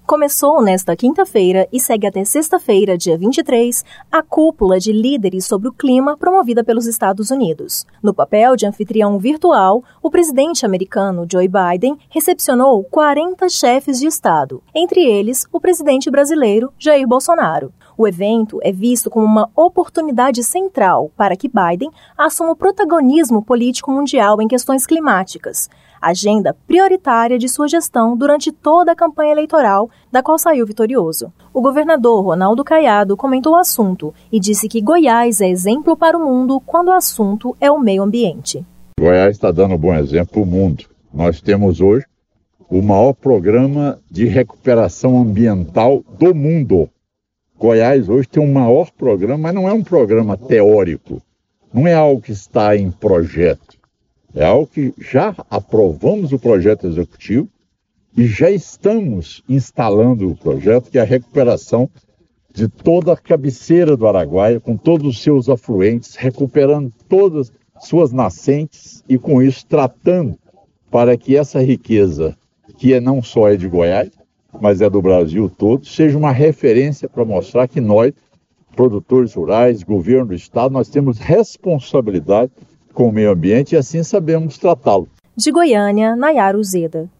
Começou nesta quinta-feira e segue até sexta-feira, dia 23, a cúpula de líderes sobre o clima promovida pelos Estados Unidos. No papel de anfitrião virtual, o presidente americano Joe Biden recepcionou 40 chefes de Estado, entre eles o presidente brasileiro Jair Bolsonaro. O evento é visto como uma oportunidade central para que Biden assuma o protagonismo político mundial em questões climáticas, agenda prioritária de sua gestão durante toda a campanha eleitoral, da qual saiu vitorioso. O governador Ronaldo Caiado comentou o assunto e disse que Goiás é exemplo para o mundo quando o assunto é o meio ambiente. Goiás está dando um bom exemplo para o mundo. Nós temos hoje o maior programa de recuperação ambiental do mundo. Goiás hoje tem o maior programa, mas não é um programa teórico, não é algo que está em projeto, é algo que já aprovamos o projeto executivo e já estamos instalando o projeto, que é a recuperação de toda a cabeceira do Araguaia, com todos os seus afluentes, recuperando todas suas nascentes e com isso tratando para que essa riqueza, que não só é de Goiás, mas é do Brasil todo, seja uma referência para mostrar que nós, produtores rurais, governo do estado, nós temos responsabilidade com o meio ambiente e assim sabemos tratá-lo. De Goiânia, Nayara Uzeda.